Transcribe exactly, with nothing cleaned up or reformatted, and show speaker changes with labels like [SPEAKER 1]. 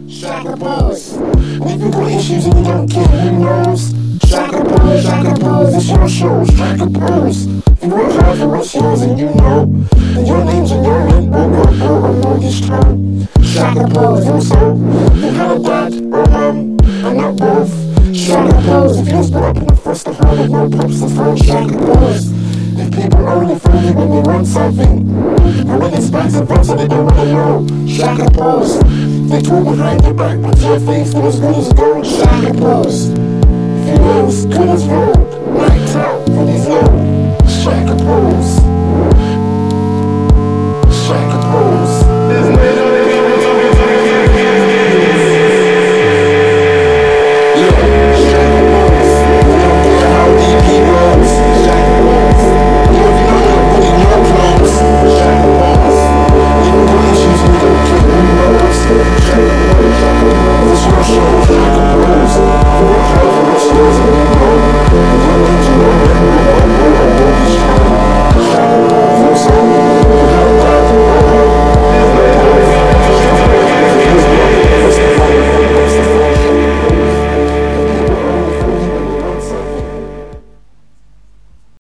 [SPEAKER 1] Shaka pose. If you got issues and you don't care, who knows? Shaka pose, shaka pose, it's your show. Shaka pose. If you work hard for what's yours and you know that your name's in your rent, but got built on mortgage toe. Shaka pose. Also, you have a dad or mum, and not both. Shaka pose. If you're split up in a foster home with no pops or phone. Shaka pose. If people only find you when they want something, and when it's back to votes and they don't wanna know. Shaka pose. They talk behind your back, but your face that as good as gold. Shaka pose. If you know it's good as gold, lights out when it's low. Shaka pose.